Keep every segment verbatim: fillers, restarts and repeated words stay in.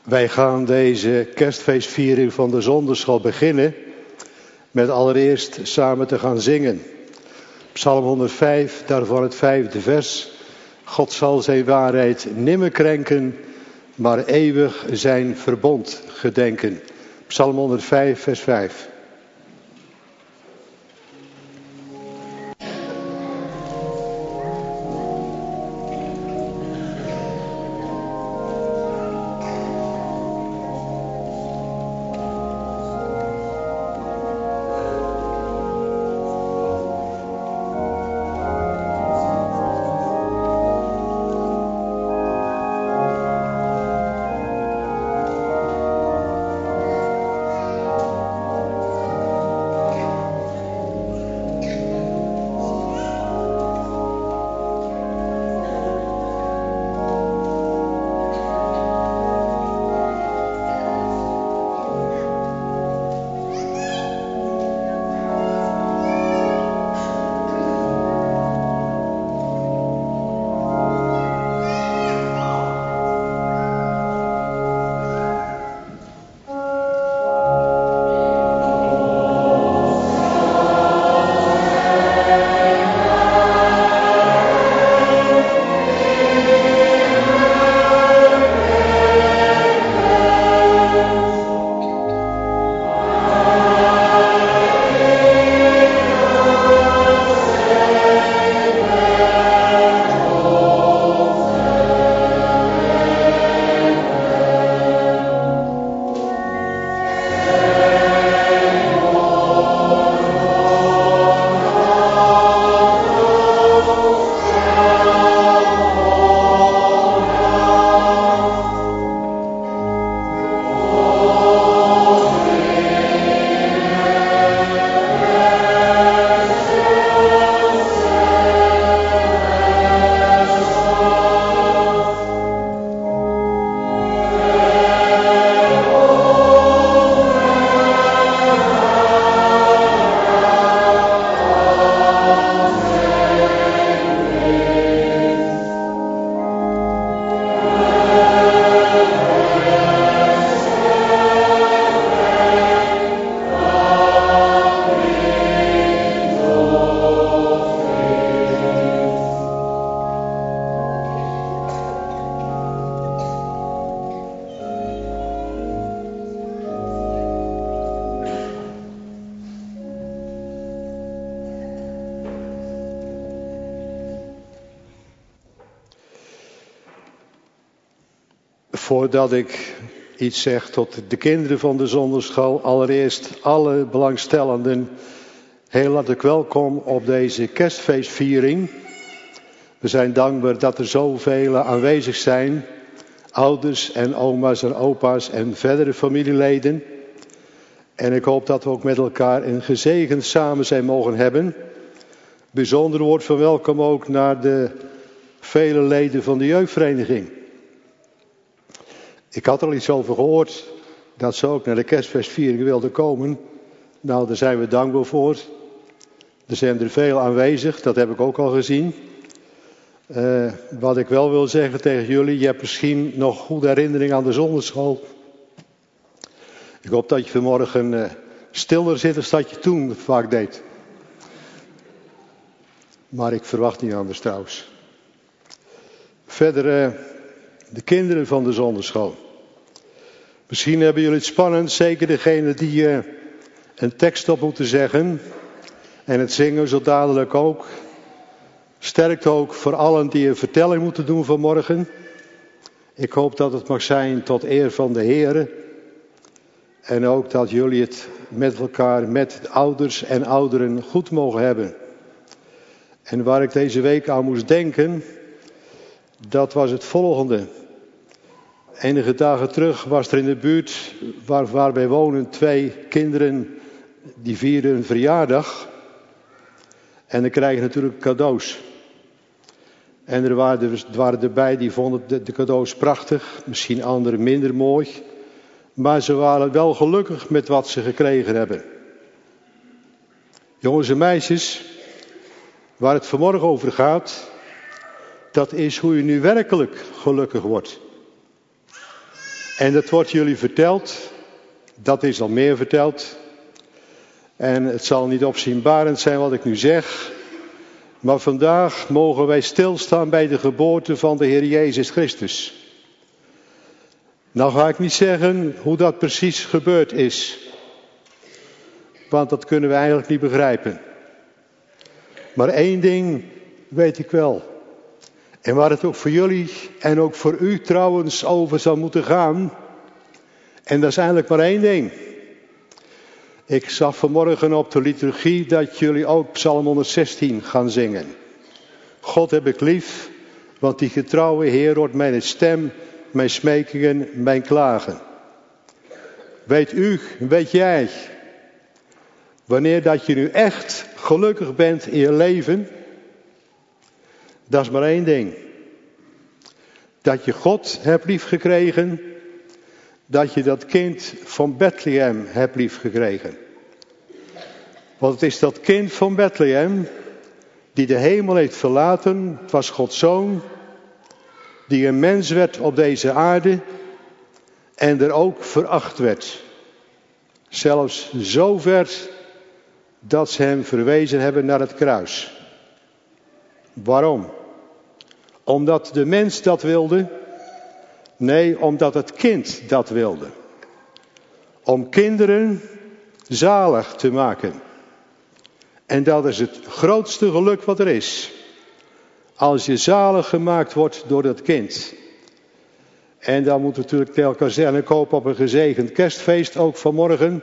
Wij gaan deze kerstfeestviering van de zonderschool beginnen met allereerst samen te gaan zingen. Psalm honderdvijf, daarvan het vijfde vers. God zal zijn waarheid nimmer krenken, maar eeuwig zijn verbond gedenken. Psalm honderdvijf, vers vijf. Voordat ik iets zeg tot de kinderen van de zonderschool, allereerst alle belangstellenden heel hartelijk welkom op deze kerstfeestviering. We zijn dankbaar dat er zoveel aanwezig zijn, ouders en oma's en opa's en verdere familieleden. En ik hoop dat we ook met elkaar een gezegend samen zijn mogen hebben. Bijzonder woord van welkom ook naar de vele leden van de jeugdvereniging. Ik had er al iets over gehoord, dat ze ook naar de kerstfeestviering wilden komen. Nou, daar zijn we dankbaar voor. Er zijn er veel aanwezig, dat heb ik ook al gezien. Uh, wat ik wel wil zeggen tegen jullie, je hebt misschien nog goede herinnering aan de zonderschool. Ik hoop dat je vanmorgen uh, stiller zit dan dat je toen vaak deed. Maar ik verwacht niet anders trouwens. Verder, uh, de kinderen van de zonderschool. Misschien hebben jullie het spannend, zeker degenen die uh, een tekst op moeten zeggen. En het zingen zo dadelijk ook. Sterkt ook voor allen die een vertelling moeten doen vanmorgen. Ik hoop dat het mag zijn tot eer van de Heere. En ook dat jullie het met elkaar, met ouders en ouderen goed mogen hebben. En waar ik deze week aan moest denken, dat was het volgende. Enige dagen terug was er in de buurt waar, waar wij wonen twee kinderen die vierden een verjaardag. En dan krijgen natuurlijk cadeaus. En er waren, er waren erbij die vonden de, de cadeaus prachtig, misschien anderen minder mooi. Maar ze waren wel gelukkig met wat ze gekregen hebben. Jongens en meisjes, waar het vanmorgen over gaat, dat is hoe je nu werkelijk gelukkig wordt. En dat wordt jullie verteld. Dat is al meer verteld. En het zal niet opzienbarend zijn wat ik nu zeg. Maar vandaag mogen wij stilstaan bij de geboorte van de Heer Jezus Christus. Nou ga ik niet zeggen hoe dat precies gebeurd is. Want dat kunnen we eigenlijk niet begrijpen. Maar één ding weet ik wel. En waar het ook voor jullie en ook voor u trouwens over zou moeten gaan. En dat is eigenlijk maar één ding. Ik zag vanmorgen op de liturgie dat jullie ook Psalm honderdzestien gaan zingen. God heb ik lief, want die getrouwe Heer hoort mijn stem, mijn smekingen, mijn klagen. Weet u, weet jij, wanneer dat je nu echt gelukkig bent in je leven? Dat is maar één ding. Dat je God hebt liefgekregen. Dat je dat kind van Bethlehem hebt liefgekregen. Want het is dat kind van Bethlehem die de hemel heeft verlaten. Het was Gods zoon. Die een mens werd op deze aarde. En er ook veracht werd. Zelfs zo ver dat ze hem verwezen hebben naar het kruis. Waarom? Omdat de mens dat wilde? Nee, omdat het kind dat wilde. Om kinderen zalig te maken. En dat is het grootste geluk wat er is. Als je zalig gemaakt wordt door dat kind. En dan moeten we natuurlijk tegen elkaar zeggen, ik hoop op een gezegend kerstfeest ook vanmorgen.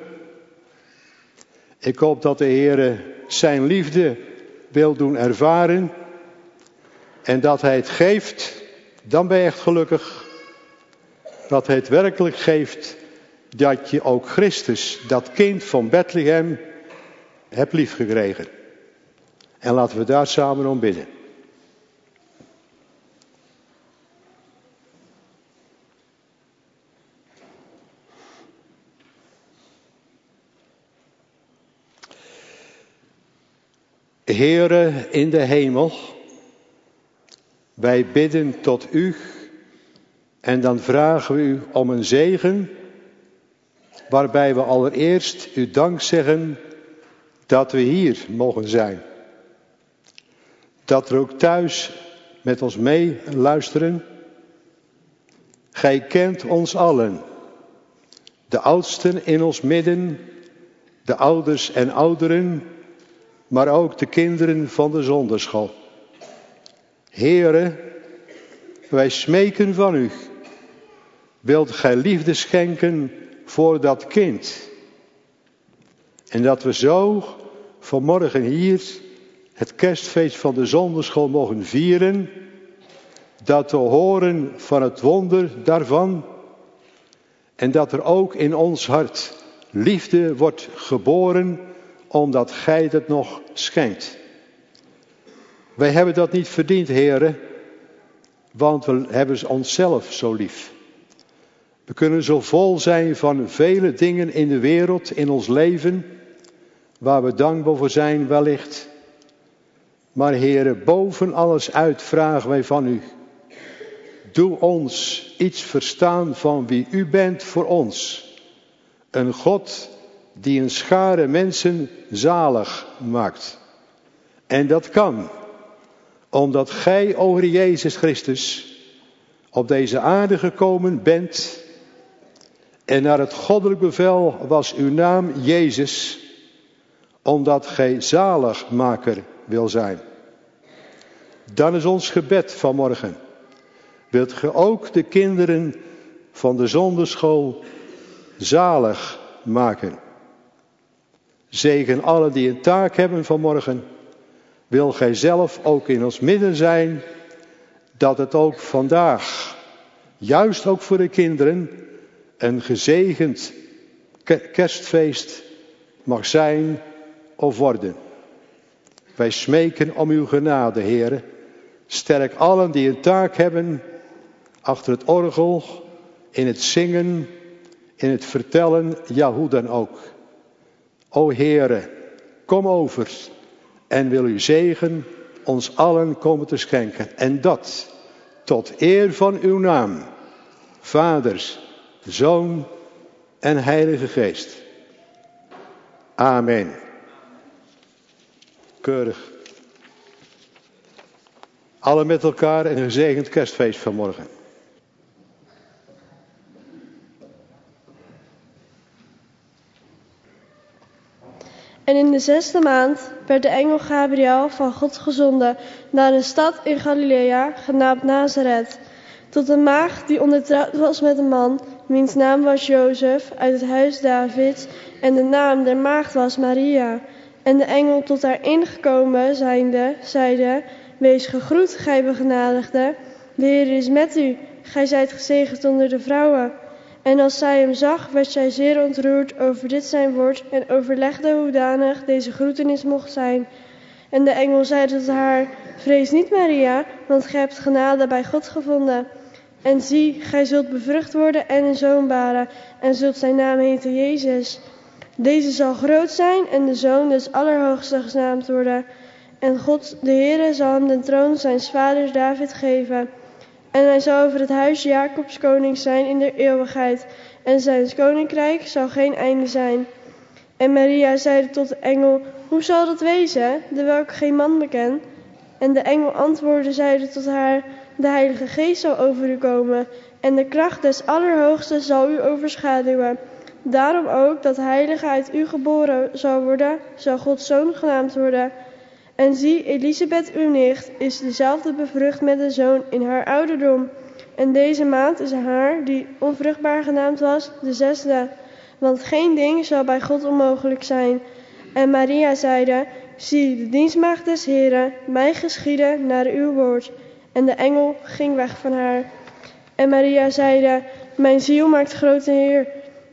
Ik hoop dat de Heer zijn liefde wil doen ervaren. En dat hij het geeft, dan ben je echt gelukkig. Dat hij het werkelijk geeft, dat je ook Christus, dat kind van Bethlehem, hebt liefgekregen. En laten we daar samen om bidden. Heere in de hemel, wij bidden tot u en dan vragen we u om een zegen, waarbij we allereerst u dank zeggen dat we hier mogen zijn. Dat er ook thuis met ons mee luisteren. Gij kent ons allen, de oudsten in ons midden, de ouders en ouderen, maar ook de kinderen van de zonderschool. Heere, wij smeken van u. Wilt gij liefde schenken voor dat kind? En dat we zo vanmorgen hier het kerstfeest van de zonderschool mogen vieren. Dat we horen van het wonder daarvan. En dat er ook in ons hart liefde wordt geboren, omdat gij dat nog schenkt. Wij hebben dat niet verdiend, Heere, want we hebben onszelf zo lief. We kunnen zo vol zijn van vele dingen in de wereld, in ons leven, waar we dankbaar voor zijn wellicht. Maar Heere, boven alles uit vragen wij van u. Doe ons iets verstaan van wie u bent voor ons. Een God die een schare mensen zalig maakt. En dat kan, omdat gij, o Heer Jezus Christus, op deze aarde gekomen bent. En naar het goddelijk bevel was uw naam Jezus, omdat gij zaligmaker wil zijn. Dan is ons gebed vanmorgen. Wilt ge ook de kinderen van de zonderschool zalig maken? Zegen allen die een taak hebben vanmorgen. Wil gij zelf ook in ons midden zijn, dat het ook vandaag, juist ook voor de kinderen, een gezegend kerstfeest mag zijn of worden. Wij smeken om uw genade, Heere. Sterk allen die een taak hebben, achter het orgel, in het zingen, in het vertellen, ja hoe dan ook. O Heere, kom over en wil uw zegen ons allen komen te schenken. En dat tot eer van uw naam, Vaders Zoon en Heilige Geest. Amen. Keurig. Allen met elkaar een gezegend kerstfeest vanmorgen. En in de zesde maand werd de engel Gabriel van God gezonden naar een stad in Galilea, genaamd Nazareth, tot een maagd die ondertrouwd was met een man, wiens naam was Jozef, uit het huis Davids, en de naam der maagd was Maria. En de engel tot haar ingekomen zijnde, zeide: Wees gegroet, gij begenadigde, de Heer is met u, gij zijt gezegend onder de vrouwen. En als zij hem zag, werd zij zeer ontroerd over dit zijn woord en overlegde hoedanig deze groetenis mocht zijn. En de engel zeide tot haar: Vrees niet, Maria, want gij hebt genade bij God gevonden. En zie, gij zult bevrucht worden en een zoon baren, en zult zijn naam heten Jezus. Deze zal groot zijn en de zoon des Allerhoogsten genaamd worden. En God, de Heere, zal hem de troon zijns vaders David geven. En hij zal over het huis Jacobs koning zijn in de eeuwigheid, en zijn koninkrijk zal geen einde zijn. En Maria zeide tot de engel: Hoe zal dat wezen, terwijl ik geen man beken? En de engel antwoordde, zeide tot haar: De Heilige Geest zal over u komen, en de kracht des Allerhoogsten zal u overschaduwen. Daarom ook dat Heilige uit u geboren zal worden, zal Gods zoon genaamd worden. En zie, Elisabeth, uw nicht, is dezelfde bevrucht met een zoon in haar ouderdom. En deze maand is haar, die onvruchtbaar genaamd was, de zesde. Want geen ding zal bij God onmogelijk zijn. En Maria zeide: Zie, de dienstmaagd des Heren, mij geschieden naar uw woord. En de engel ging weg van haar. En Maria zeide: Mijn ziel maakt grote Heer.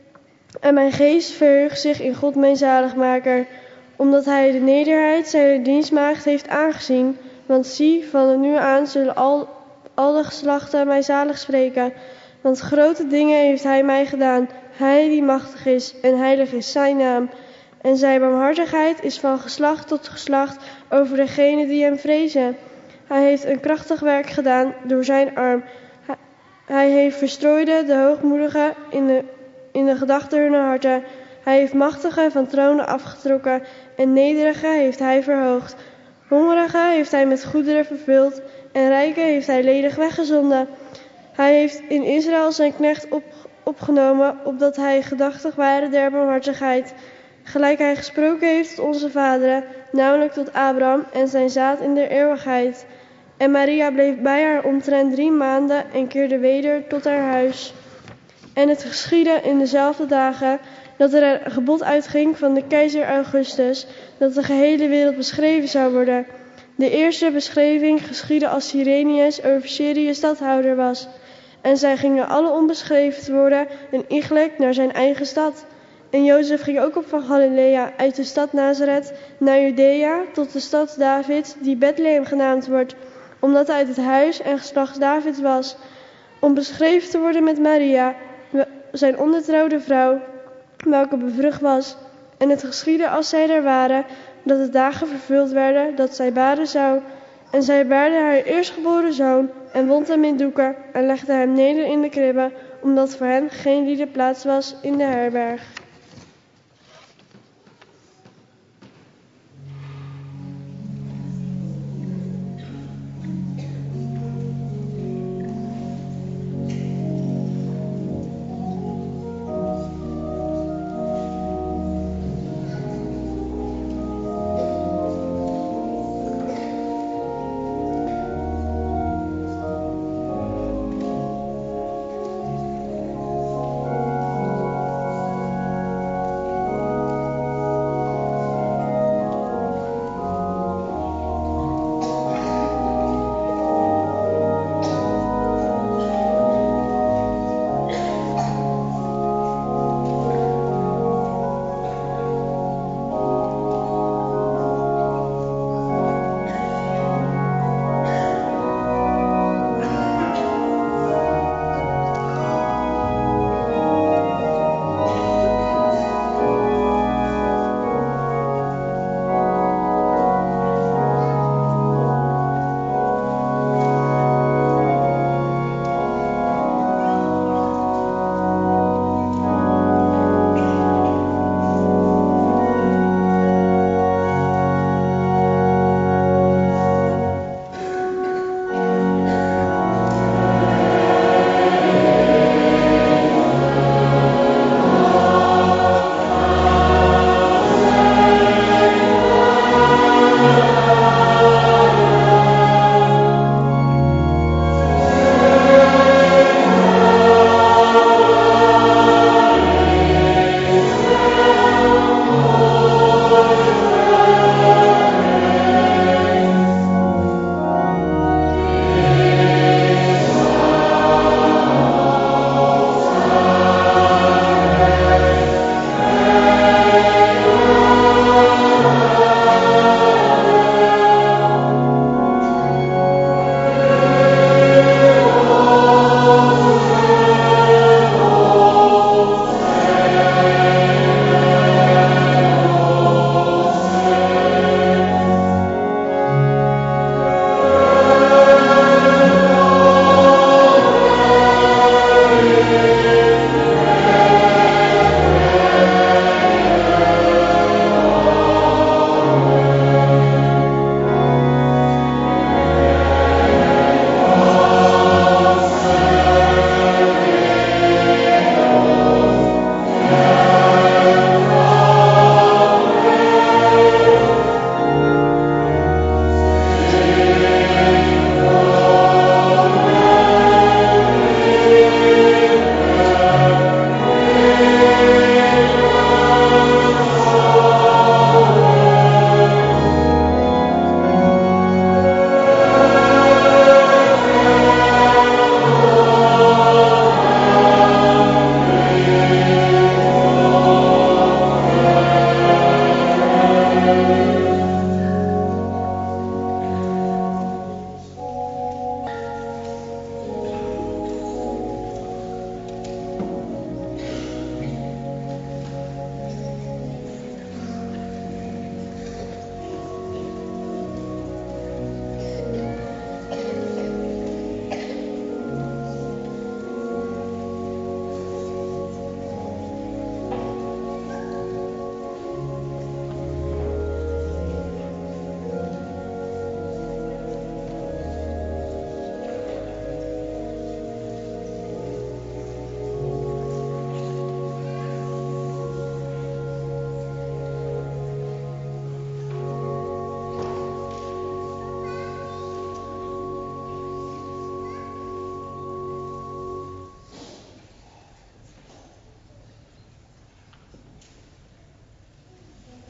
En mijn geest verheugt zich in God mijn zaligmaker, omdat hij de nederigheid zijner dienstmaagd heeft aangezien. Want zie, van het nu aan zullen al, al de geslachten mij zalig spreken. Want grote dingen heeft hij mij gedaan, hij die machtig is, en heilig is zijn naam. En zijn barmhartigheid is van geslacht tot geslacht over degenen die hem vrezen. Hij heeft een krachtig werk gedaan door zijn arm. Hij, hij heeft verstrooide de hoogmoedigen in de, in de gedachten hunner harten. Hij heeft machtigen van tronen afgetrokken en nederigen heeft hij verhoogd. Hongerigen heeft hij met goederen vervuld en rijken heeft hij ledig weggezonden. Hij heeft in Israël zijn knecht op, opgenomen, opdat hij gedachtig waren der barmhartigheid. Gelijk hij gesproken heeft tot onze vaderen, namelijk tot Abraham en zijn zaad in de eeuwigheid. En Maria bleef bij haar omtrent drie maanden en keerde weder tot haar huis. En het geschiedde in dezelfde dagen dat er een gebod uitging van de keizer Augustus, dat de gehele wereld beschreven zou worden. De eerste beschrijving geschiedde als Cyrenius over Syrië stadhouder was. En zij gingen alle onbeschreven worden en iegelijk naar zijn eigen stad. En Jozef ging ook op van Galilea uit de stad Nazareth naar Judea tot de stad Davids, die Bethlehem genaamd wordt, omdat hij uit het huis en geslacht Davids was, om beschreven te worden met Maria, zijn ondertrouwde vrouw, welke bevrucht was. En het geschiedde als zij er waren, dat de dagen vervuld werden dat zij baren zou. En zij baarde haar eerstgeboren zoon en wond hem in doeken en legde hem neder in de kribbe, omdat voor hen geen liederplaats was in de herberg.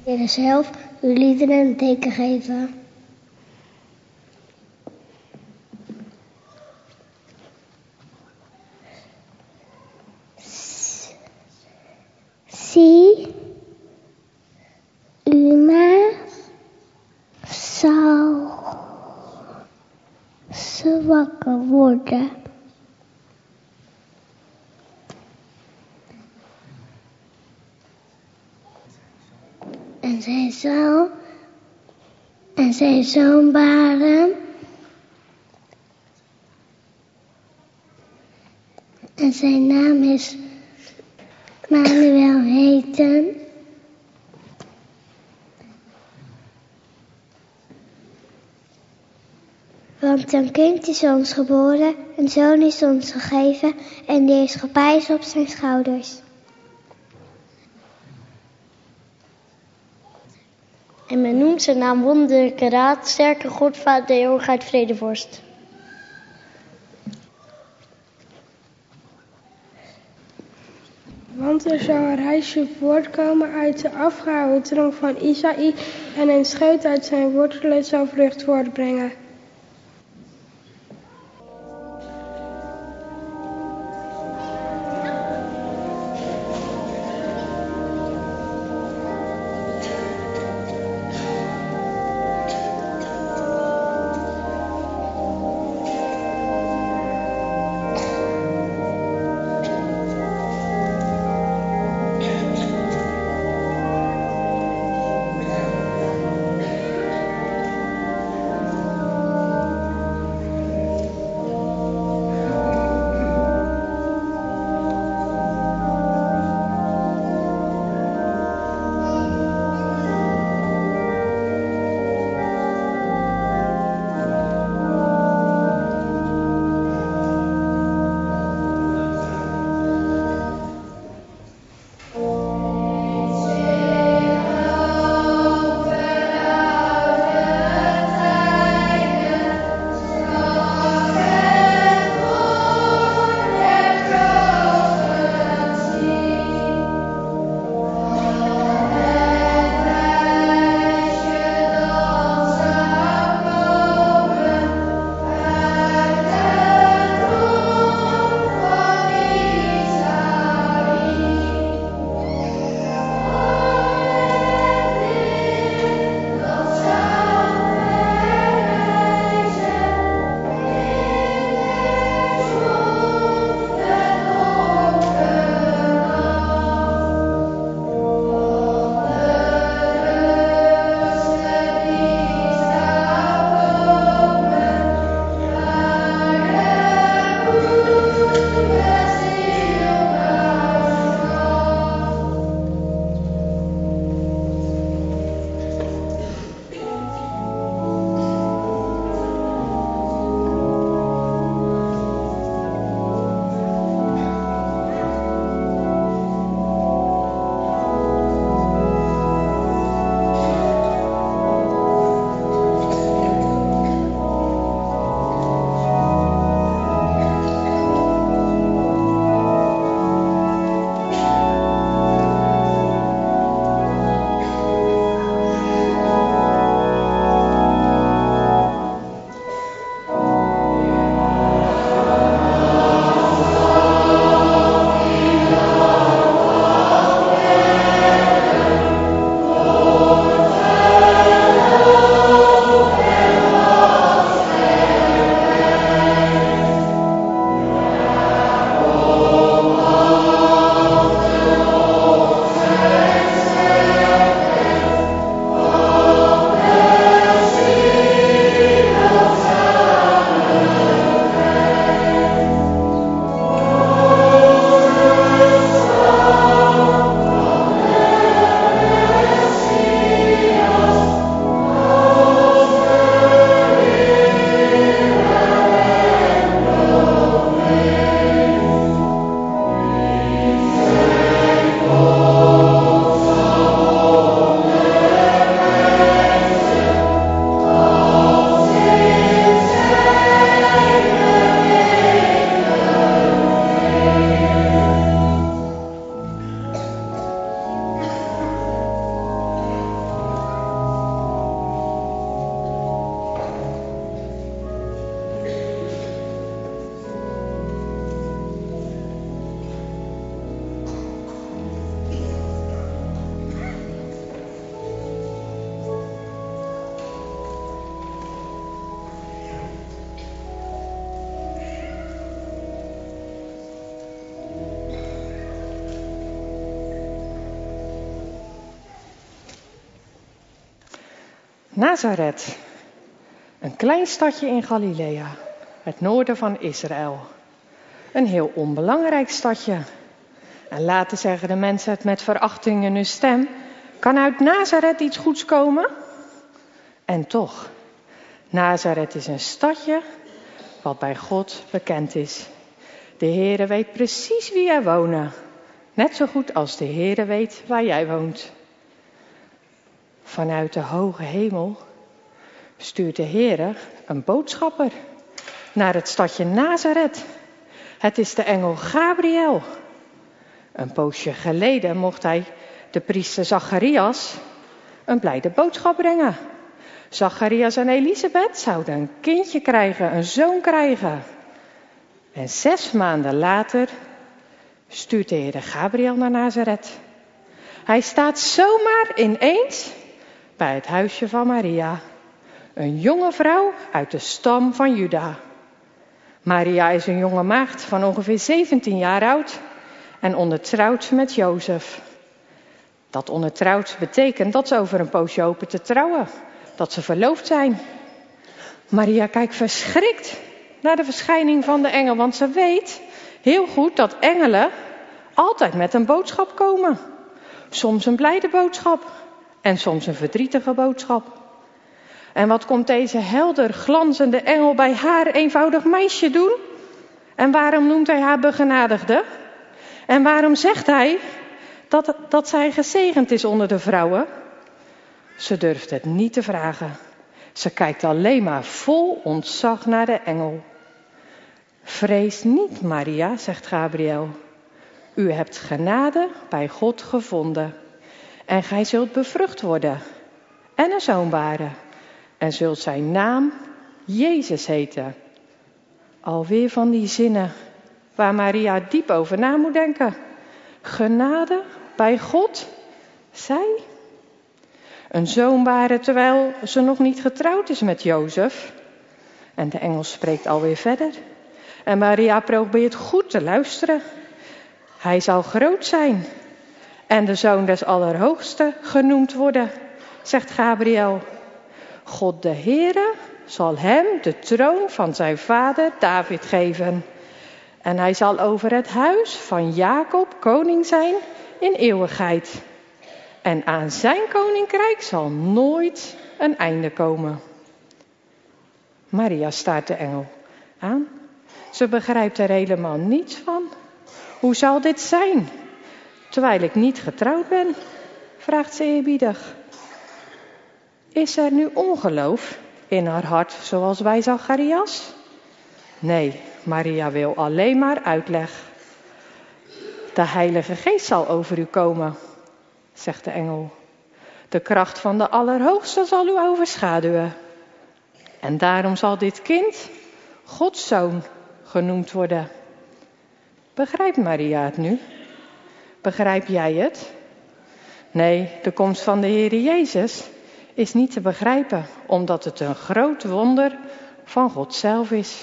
Jullie zelf uw liederen een teken geven. Zie, Uma zal ze wakker worden. En zij zal en zijn zoon baren. En zijn naam is Manuel heten. Want een kind is ons geboren, een zoon is ons gegeven en de heerschappij is op zijn schouders. En men noemt zijn naam wonderlijke raad, sterke God, Vader der eeuwigheid, vredevorst. Want er zal een reisje voortkomen uit de afgehouwen tronk van Isaïe en een scheut uit zijn wortelen zal vrucht voortbrengen. Nazareth, een klein stadje in Galilea, het noorden van Israël. Een heel onbelangrijk stadje. En later zeggen de mensen het met verachting in hun stem. Kan uit Nazareth iets goeds komen? En toch, Nazareth is een stadje wat bij God bekend is. De Heere weet precies wie er wonen. Net zo goed als de Heere weet waar jij woont. Vanuit de hoge hemel stuurt de Heere een boodschapper naar het stadje Nazareth. Het is de engel Gabriel. Een poosje geleden mocht hij de priester Zacharias een blijde boodschap brengen. Zacharias en Elisabeth zouden een kindje krijgen, een zoon krijgen. En zes maanden later stuurt de Heer Gabriel naar Nazareth. Hij staat zomaar ineens bij het huisje van Maria. Een jonge vrouw uit de stam van Juda. Maria is een jonge maagd van ongeveer zeventien jaar oud en ondertrouwd met Jozef. Dat ondertrouwd betekent dat ze over een poosje hopen te trouwen. Dat ze verloofd zijn. Maria kijkt verschrikt naar de verschijning van de engel, want ze weet heel goed dat engelen altijd met een boodschap komen. Soms een blijde boodschap en soms een verdrietige boodschap. En wat komt deze helder glanzende engel bij haar eenvoudig meisje doen? En waarom noemt hij haar begenadigde? En waarom zegt hij dat, dat zij gezegend is onder de vrouwen? Ze durft het niet te vragen. Ze kijkt alleen maar vol ontzag naar de engel. Vrees niet, Maria, zegt Gabriel. U hebt genade bij God gevonden. En gij zult bevrucht worden en een zoon baren. En zult zijn naam Jezus heten. Alweer van die zinnen waar Maria diep over na moet denken. Genade bij God, zij? Een zoon baren terwijl ze nog niet getrouwd is met Jozef. En de engel spreekt alweer verder. En Maria probeert goed te luisteren. Hij zal groot zijn en de zoon des Allerhoogste genoemd worden, zegt Gabriel. God de Heere zal hem de troon van zijn vader David geven. En hij zal over het huis van Jacob koning zijn in eeuwigheid. En aan zijn koninkrijk zal nooit een einde komen. Maria staart de engel aan. Ze begrijpt er helemaal niets van. Hoe zal dit zijn, terwijl ik niet getrouwd ben? Vraagt ze eerbiedig. Is er nu ongeloof in haar hart, zoals bij Zacharias? Nee, Maria wil alleen maar uitleg. De Heilige Geest zal over u komen, zegt de engel. De kracht van de Allerhoogste zal u overschaduwen. En daarom zal dit kind Gods zoon genoemd worden. Begrijpt Maria het nu? Begrijp jij het? Nee, de komst van de Heer Jezus is niet te begrijpen, omdat het een groot wonder van God zelf is.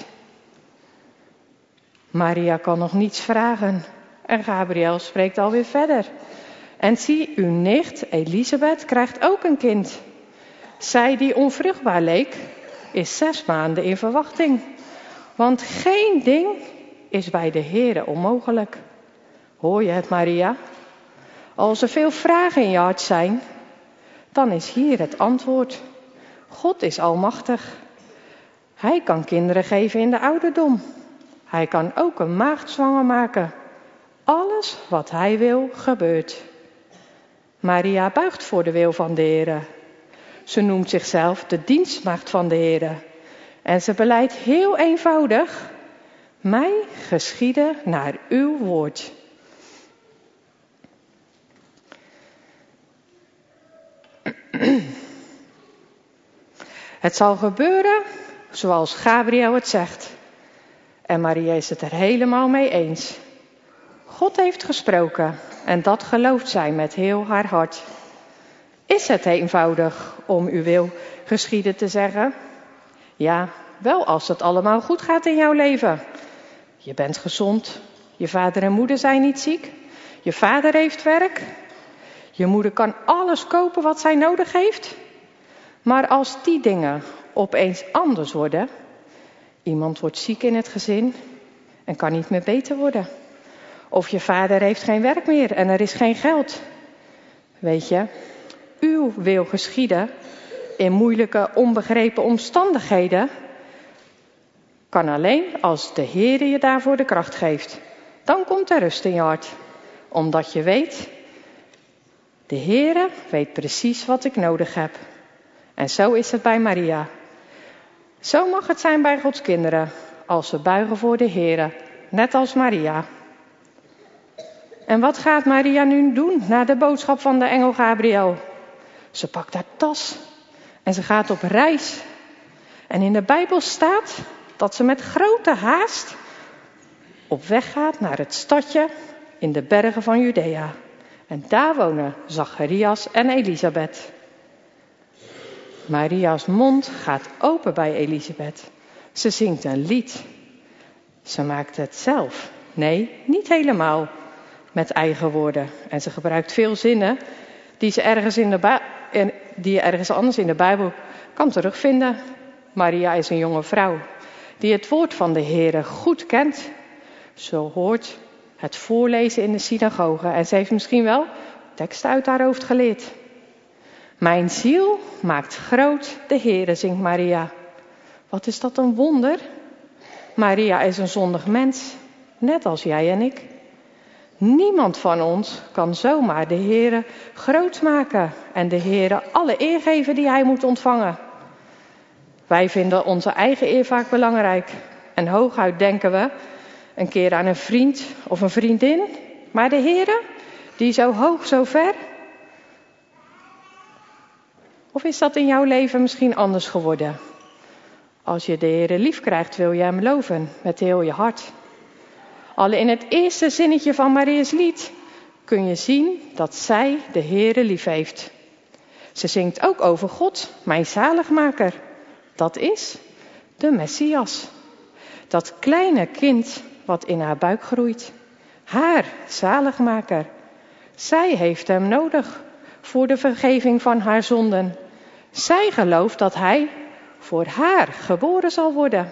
Maria kan nog niets vragen en Gabriel spreekt alweer verder. En zie, uw nicht Elisabeth krijgt ook een kind. Zij die onvruchtbaar leek, is zes maanden in verwachting. Want geen ding is bij de Heere onmogelijk. Hoor je het, Maria? Als er veel vragen in je hart zijn, dan is hier het antwoord. God is almachtig. Hij kan kinderen geven in de ouderdom. Hij kan ook een maagd zwanger maken. Alles wat hij wil, gebeurt. Maria buigt voor de wil van de Heere. Ze noemt zichzelf de dienstmaagd van de Heere. En ze belijdt heel eenvoudig: mij geschiede naar uw woord. Het zal gebeuren zoals Gabriel het zegt. En Maria is het er helemaal mee eens. God heeft gesproken en dat gelooft zij met heel haar hart. Is het eenvoudig om uw wil geschieden te zeggen? Ja, wel als het allemaal goed gaat in jouw leven. Je bent gezond, je vader en moeder zijn niet ziek, je vader heeft werk, je moeder kan alles kopen wat zij nodig heeft. Maar als die dingen opeens anders worden, iemand wordt ziek in het gezin en kan niet meer beter worden. Of je vader heeft geen werk meer en er is geen geld. Weet je, uw wil geschieden in moeilijke, onbegrepen omstandigheden kan alleen als de Heer je daarvoor de kracht geeft. Dan komt er rust in je hart. Omdat je weet, de Heer weet precies wat ik nodig heb. En zo is het bij Maria. Zo mag het zijn bij Gods kinderen, als ze buigen voor de Heer, net als Maria. En wat gaat Maria nu doen na de boodschap van de engel Gabriel? Ze pakt haar tas en ze gaat op reis. En in de Bijbel staat dat ze met grote haast op weg gaat naar het stadje in de bergen van Judea. En daar wonen Zacharias en Elisabeth. Maria's mond gaat open bij Elisabeth. Ze zingt een lied. Ze maakt het zelf. Nee, niet helemaal met eigen woorden. En ze gebruikt veel zinnen die, ze ergens in de Bij- die je ergens anders in de Bijbel kan terugvinden. Maria is een jonge vrouw die het woord van de Heere goed kent. Ze hoort het voorlezen in de synagoge en ze heeft misschien wel teksten uit haar hoofd geleerd. Mijn ziel maakt groot de Heere, zingt Maria. Wat is dat een wonder? Maria is een zondig mens, net als jij en ik. Niemand van ons kan zomaar de Heere groot maken en de Heere alle eer geven die hij moet ontvangen. Wij vinden onze eigen eer vaak belangrijk en hooguit denken we een keer aan een vriend of een vriendin. Maar de Heere, die zo hoog, zo ver. Of is dat in jouw leven misschien anders geworden? Als je de Heere lief krijgt, wil je hem loven met heel je hart. Al in het eerste zinnetje van Maria's lied kun je zien dat zij de Heere lief heeft. Ze zingt ook over God, mijn zaligmaker. Dat is de Messias. Dat kleine kind wat in haar buik groeit. Haar zaligmaker. Zij heeft hem nodig voor de vergeving van haar zonden. Zij gelooft dat hij voor haar geboren zal worden.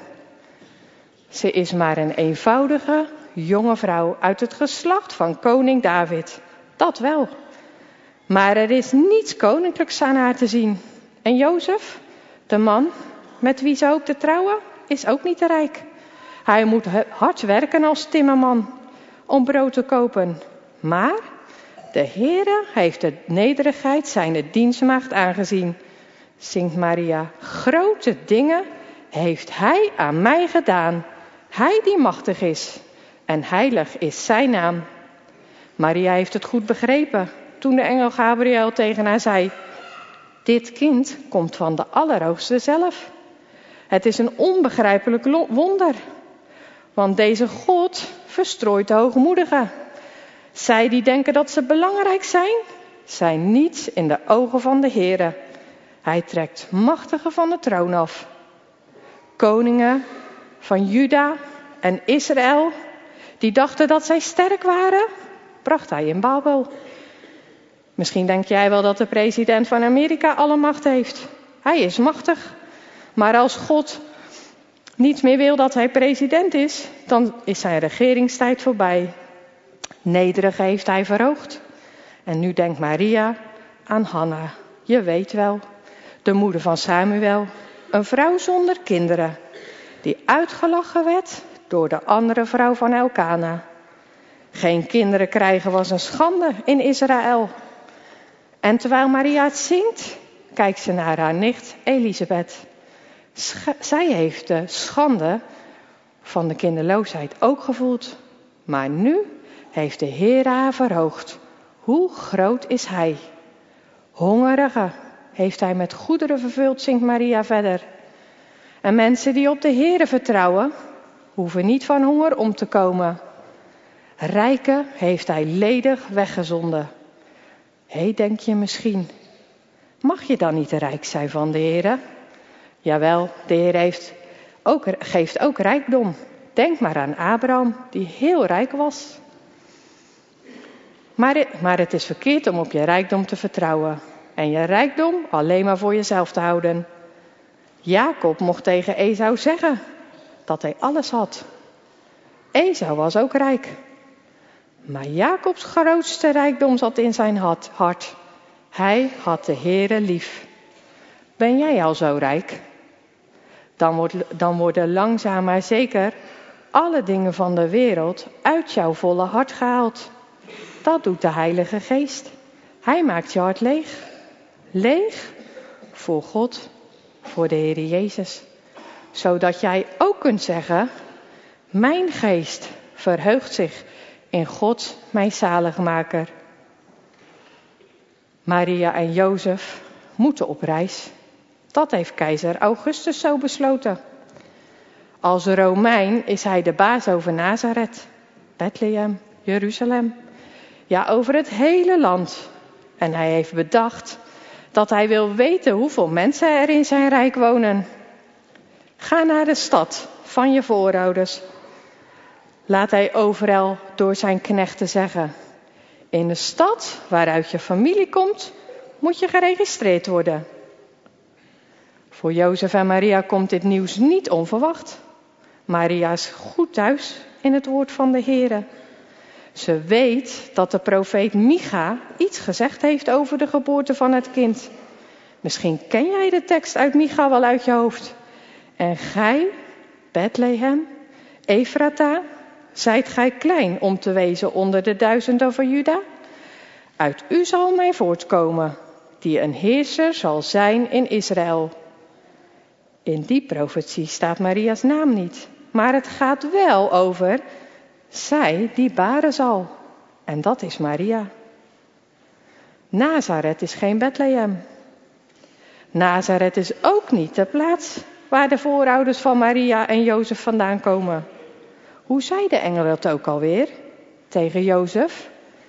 Ze is maar een eenvoudige, jonge vrouw uit het geslacht van koning David. Dat wel. Maar er is niets koninklijks aan haar te zien. En Jozef, de man met wie ze hoopt te trouwen, is ook niet te rijk. Hij moet hard werken als timmerman om brood te kopen. Maar de Heere heeft de nederigheid zijner dienstmaagd aangezien. Zingt Maria, grote dingen heeft hij aan mij gedaan. Hij die machtig is en heilig is zijn naam. Maria heeft het goed begrepen toen de engel Gabriel tegen haar zei: dit kind komt van de Allerhoogste zelf. Het is een onbegrijpelijk wonder, want deze God verstrooit de hoogmoedigen. Zij die denken dat ze belangrijk zijn, zijn niets in de ogen van de Heere. Hij trekt machtigen van de troon af. Koningen van Juda en Israël, die dachten dat zij sterk waren, bracht hij in Babel. Misschien denk jij wel dat de president van Amerika alle macht heeft. Hij is machtig. Maar als God niet meer wil dat hij president is, dan is zijn regeringstijd voorbij. Nederig heeft hij verhoogd. En nu denkt Maria aan Hanna. Je weet wel, de moeder van Samuel. Een vrouw zonder kinderen, die uitgelachen werd door de andere vrouw van Elkana. Geen kinderen krijgen was een schande in Israël. En terwijl Maria het zingt, kijkt ze naar haar nicht Elisabeth. Sch- zij heeft de schande van de kinderloosheid ook gevoeld. Maar nu heeft de Heer haar verhoogd. Hoe groot is hij? Hongerigen heeft hij met goederen vervuld, zingt Maria verder. En mensen die op de Heere vertrouwen, hoeven niet van honger om te komen. Rijken heeft hij ledig weggezonden. Hé, hey, denk je misschien, mag je dan niet rijk zijn van de Heere? Jawel, de Heer heeft ook, geeft ook rijkdom. Denk maar aan Abraham, die heel rijk was. Maar, maar het is verkeerd om op je rijkdom te vertrouwen. en je rijkdom alleen maar voor jezelf te houden. Jacob mocht tegen Esau zeggen dat hij alles had. Esau was ook rijk. Maar Jacobs grootste rijkdom zat in zijn hart. Hij had de Heere lief. Ben jij al zo rijk? Dan, wordt, dan worden langzaam maar zeker alle dingen van de wereld uit jouw volle hart gehaald. Dat doet de Heilige Geest. Hij maakt je hart leeg. Leeg voor God, voor de Heer Jezus. Zodat jij ook kunt zeggen, mijn geest verheugt zich in God, mijn zaligmaker. Maria en Jozef moeten op reis. Dat heeft keizer Augustus zo besloten. Als Romein is hij de baas over Nazareth, Bethlehem, Jeruzalem. Ja, over het hele land. En hij heeft bedacht dat hij wil weten hoeveel mensen er in zijn rijk wonen. Ga naar de stad van je voorouders. Laat hij overal door zijn knechten zeggen. In de stad waaruit je familie komt, moet je geregistreerd worden. Voor Jozef en Maria komt dit nieuws niet onverwacht. Maria is goed thuis in het woord van de Heere. Ze weet dat de profeet Micha iets gezegd heeft over de geboorte van het kind. Misschien ken jij de tekst uit Micha wel uit je hoofd. En gij, Bethlehem, Efrata, zijt gij klein om te wezen onder de duizenden van Juda? Uit u zal mij voortkomen, die een heerser zal zijn in Israël. In die profetie staat Maria's naam niet, maar het gaat wel over zij die baren zal. En dat is Maria. Nazareth is geen Bethlehem. Nazareth is ook niet de plaats waar de voorouders van Maria en Jozef vandaan komen. Hoe zei de engel dat ook alweer tegen Jozef?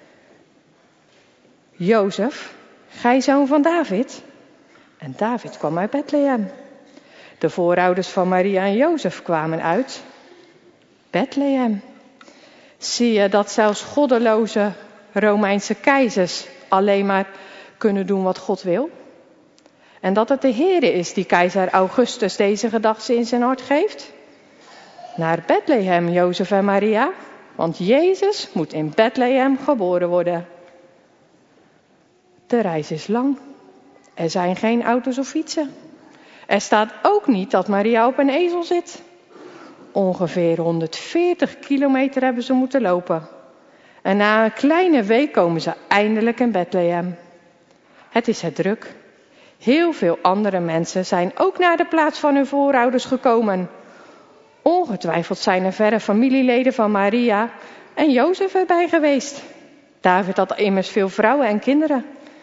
Jozef, gij zoon van David? En David kwam uit Bethlehem. De voorouders van Maria en Jozef kwamen uit Bethlehem. Zie je dat zelfs goddeloze Romeinse keizers alleen maar kunnen doen wat God wil? En dat het de Heere is die keizer Augustus deze gedachte in zijn hart geeft? Naar Bethlehem, Jozef en Maria, want Jezus moet in Bethlehem geboren worden. De reis is lang. Er zijn geen auto's of fietsen. Er staat ook niet dat Maria op een ezel zit. Ongeveer honderdveertig kilometer hebben ze moeten lopen. En na een kleine week komen ze eindelijk in Bethlehem. Het is er druk. Heel veel andere mensen zijn ook naar de plaats van hun voorouders gekomen. Ongetwijfeld zijn er verre familieleden van Maria en Jozef erbij geweest. David had immers veel vrouwen en kinderen.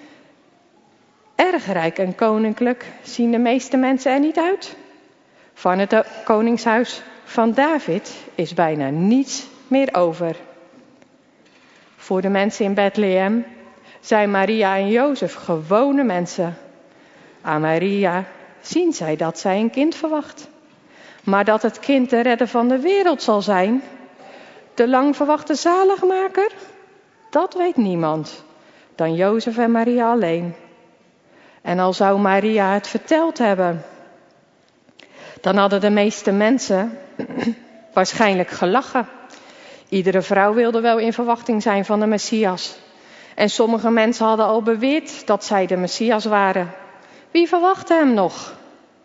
Erg rijk en koninklijk zien de meeste mensen er niet uit. Van het koningshuis van David is bijna niets meer over. Voor de mensen in Bethlehem zijn Maria en Jozef gewone mensen. Aan Maria zien zij dat zij een kind verwacht. Maar dat het kind de redder van de wereld zal zijn, de lang verwachte zaligmaker, dat weet niemand dan Jozef en Maria alleen. En al zou Maria het verteld hebben, dan hadden de meeste mensen waarschijnlijk gelachen. Iedere vrouw wilde wel in verwachting zijn van de Messias. En sommige mensen hadden al beweerd dat zij de Messias waren. Wie verwachtte hem nog?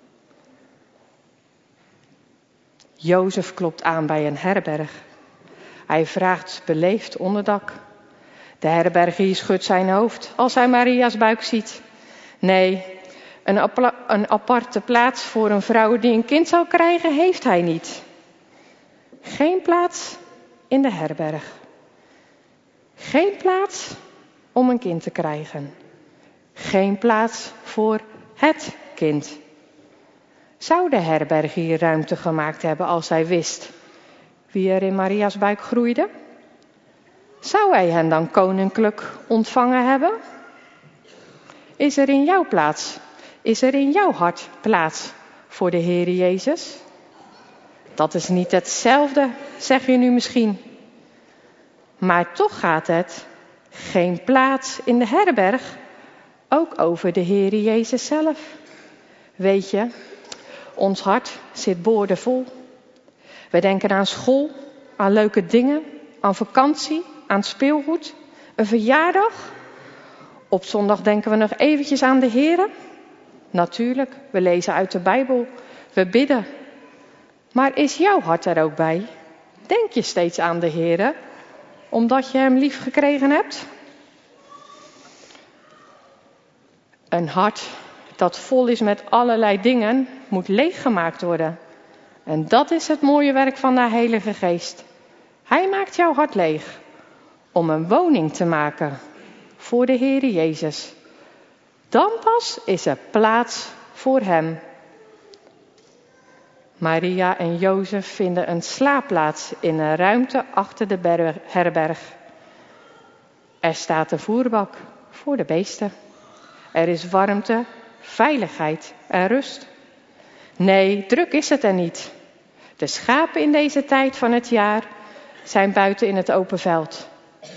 Jozef klopt aan bij een herberg. Hij vraagt beleefd onderdak. De herbergier schudt zijn hoofd als hij Maria's buik ziet. Nee, een, apla- een aparte plaats voor een vrouw die een kind zou krijgen, heeft hij niet. Geen plaats in de herberg. Geen plaats om een kind te krijgen. Geen plaats voor het kind. Zou de herbergier ruimte gemaakt hebben als hij wist wie er in Maria's buik groeide? Zou hij hen dan koninklijk ontvangen hebben? Is er in jouw plaats, is er in jouw hart plaats voor de Heere Jezus? Dat is niet hetzelfde, zeg je nu misschien. Maar toch gaat het geen plaats in de herberg Ook over de Heere Jezus zelf. Weet je, ons hart zit boordevol. We denken aan school, aan leuke dingen, aan vakantie, aan speelgoed, een verjaardag. Op zondag denken we nog eventjes aan de Heere. Natuurlijk, we lezen uit de Bijbel, we bidden. Maar is jouw hart er ook bij? Denk je steeds aan de Heere, omdat je hem lief gekregen hebt? Een hart dat vol is met allerlei dingen, moet leeggemaakt worden. En dat is het mooie werk van de Heilige Geest. Hij maakt jouw hart leeg om een woning te maken voor de Heere Jezus. Dan pas is er plaats voor hem. Maria en Jozef vinden een slaapplaats in een ruimte achter de herberg. Er staat een voerbak voor de beesten. Er is warmte, veiligheid en rust. Nee, druk is het er niet. De schapen in deze tijd van het jaar zijn buiten in het open veld.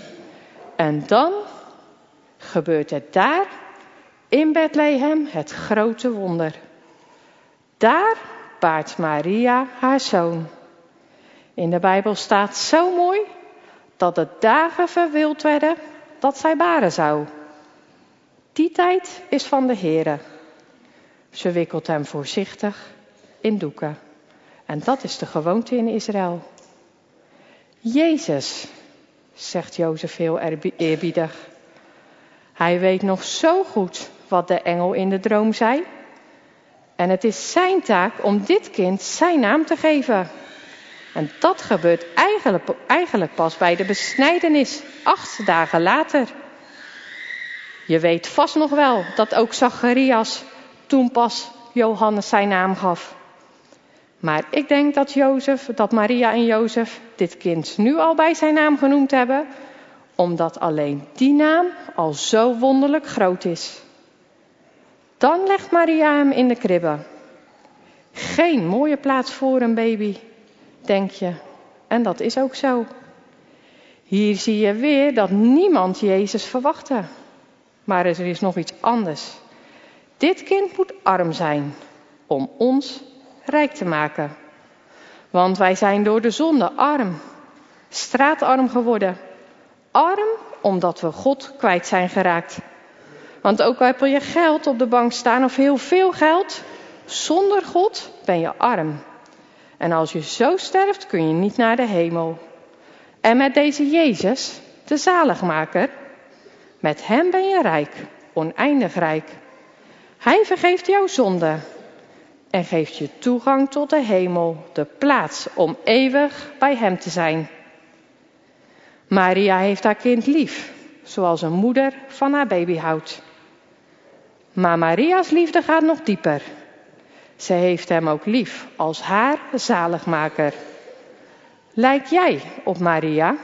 En dan gebeurt het daar in Bethlehem het grote wonder. Daar baart Maria haar zoon. In de Bijbel staat zo mooi dat de dagen verwild werden dat zij baren zou. Die tijd is van de Heere. Ze wikkelt hem voorzichtig in doeken. En dat is de gewoonte in Israël. Jezus, zegt Jozef heel eerbiedig. Hij weet nog zo goed wat de engel in de droom zei. En het is zijn taak om dit kind zijn naam te geven. En dat gebeurt eigenlijk, eigenlijk pas bij de besnijdenis, acht dagen later. Je weet vast nog wel dat ook Zacharias toen pas Johannes zijn naam gaf. Maar ik denk dat, Jozef, dat Maria en Jozef dit kind nu al bij zijn naam genoemd hebben, omdat alleen die naam al zo wonderlijk groot is. Dan legt Maria hem in de kribbe. Geen mooie plaats voor een baby, denk je. En dat is ook zo. Hier zie je weer dat niemand Jezus verwachtte. Maar er is nog iets anders. Dit kind moet arm zijn om ons rijk te maken. Want wij zijn door de zonde arm, straatarm geworden. Arm omdat we God kwijt zijn geraakt. Want ook al heb je geld op de bank staan of heel veel geld, zonder God ben je arm. En als je zo sterft kun je niet naar de hemel. En met deze Jezus, de zaligmaker, met hem ben je rijk, oneindig rijk. Hij vergeeft jouw zonde en geeft je toegang tot de hemel, de plaats om eeuwig bij hem te zijn. Maria heeft haar kind lief, zoals een moeder van haar baby houdt. Maar Maria's liefde gaat nog dieper. Ze heeft hem ook lief als haar zaligmaker. Lijk jij op Maria?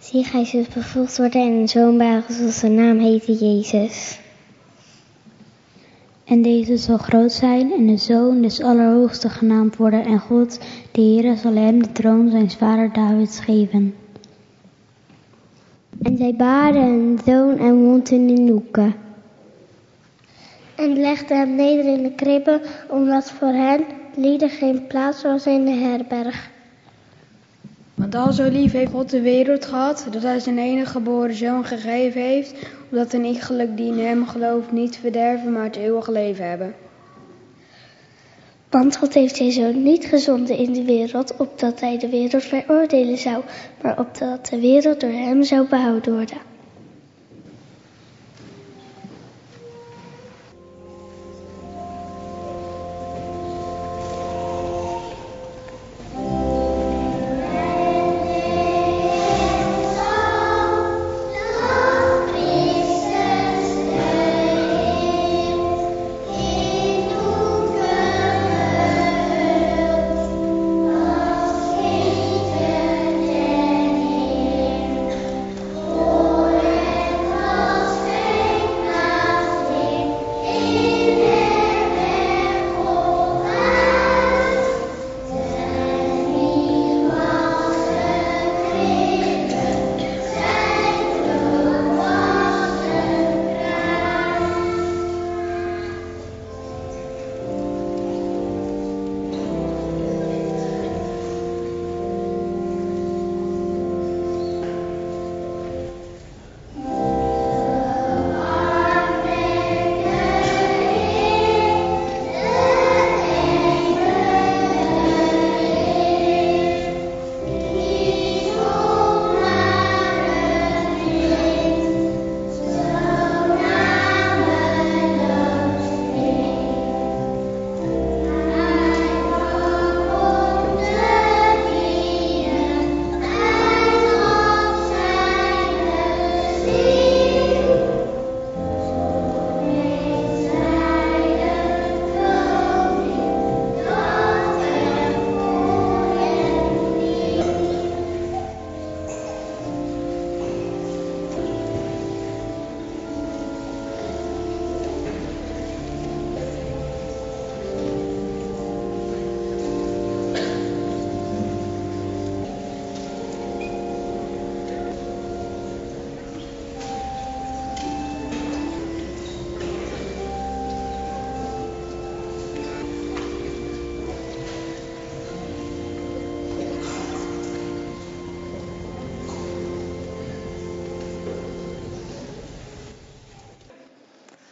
Zie, hij zult bevolkt worden en een zoon baren, zoals zijn naam heette Jezus. En deze zal groot zijn en de zoon des Allerhoogste genaamd worden. En God, de Heere, zal hem de troon zijns vader Davids geven. En zij baarden een zoon en woonden in hoeken. En legden hem neder in de kribben, omdat voor hen lieden geen plaats was in de herberg. Want al zo lief heeft God de wereld gehad, dat hij zijn enige geboren zoon gegeven heeft, opdat een iegelijk die in hem gelooft niet verderven, maar het eeuwige leven hebben. Want God heeft zijn zoon niet gezonden in de wereld, opdat hij de wereld veroordelen zou, maar opdat de wereld door hem zou behouden worden.